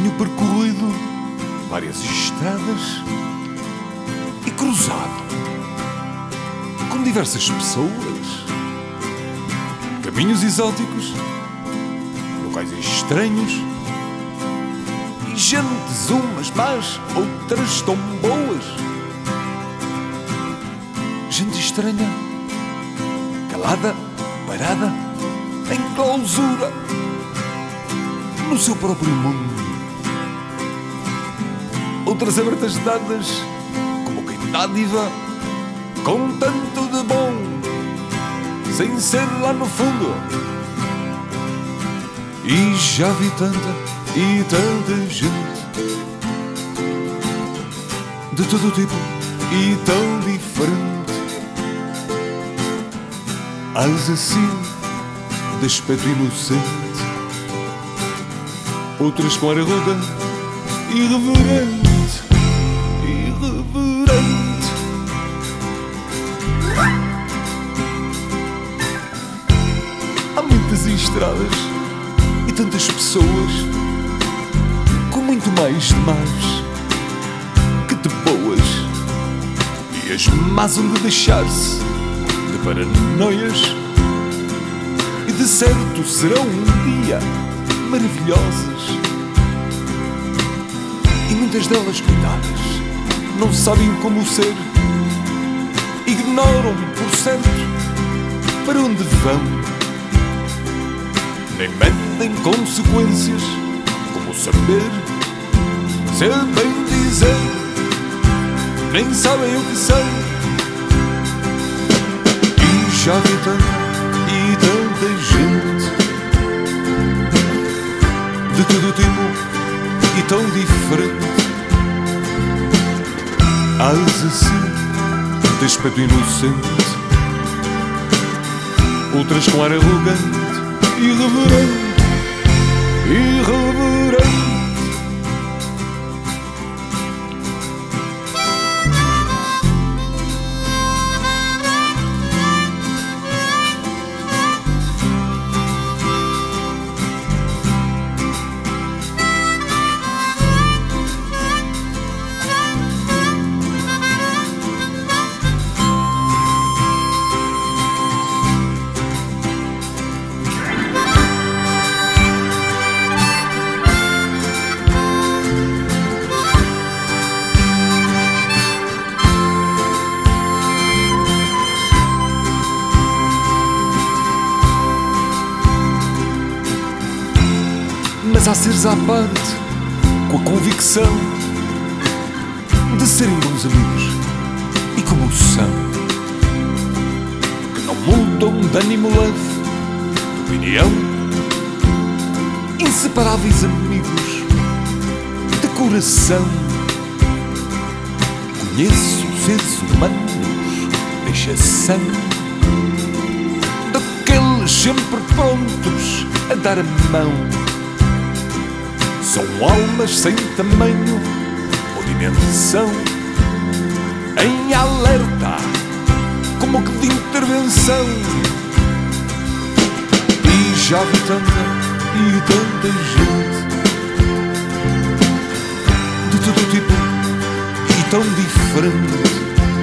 Tenho percorrido várias estradas e cruzado com diversas pessoas, caminhos exóticos, locais estranhos e gentes, umas más, outras tão boas. Gente estranha, calada, parada, em clausura, no seu próprio mundo. Outras abertas dadas, como quem dádiva, com tanto de bom, sem ser lá no fundo. E já vi tanta e tanta gente, de todo tipo e tão diferente. As assim, de aspecto inocente, outras com ar arrogante, irreverente. Há muitas estradas e tantas pessoas, com muito mais de más que de boas. E as más hão de deixar-se de paranoias, e de certo serão um dia maravilhosas. E muitas delas, coitadas, não sabem como ser, ignoram por certo para onde vão, nem medem consequências, como saber, ser bem dizer, nem sabem o que são. E já vi tanta e tanta gente, de todo tipo e tão diferente. As assim, de aspecto inocente, outras com ar arrogante, irreverente, irreverente. Mas há seres à parte, com a convicção de serem bons amigos e como são, que não mudam de ânimo leve, de opinião, inseparáveis amigos de coração. Conheço seres humanos de exceção, daqueles sempre prontos a dar a mão. São almas sem tamanho ou dimensão, em alerta, como que de intervenção. E já vi tanta e tanta gente, de todo tipo e tão diferente.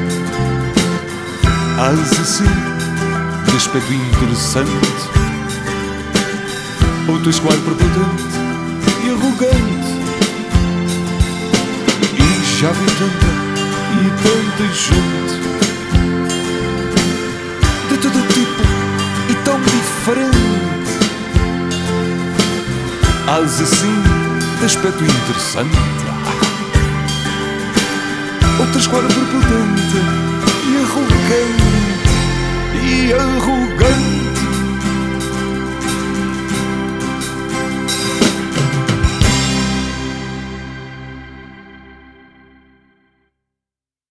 As assim, de aspecto interessante, outras com ar prepotente e arrogante. E já vi tanta e tanta gente, de todo tipo e tão diferente. As assim, de aspecto interessante, outras com ar prepotente e arrogante.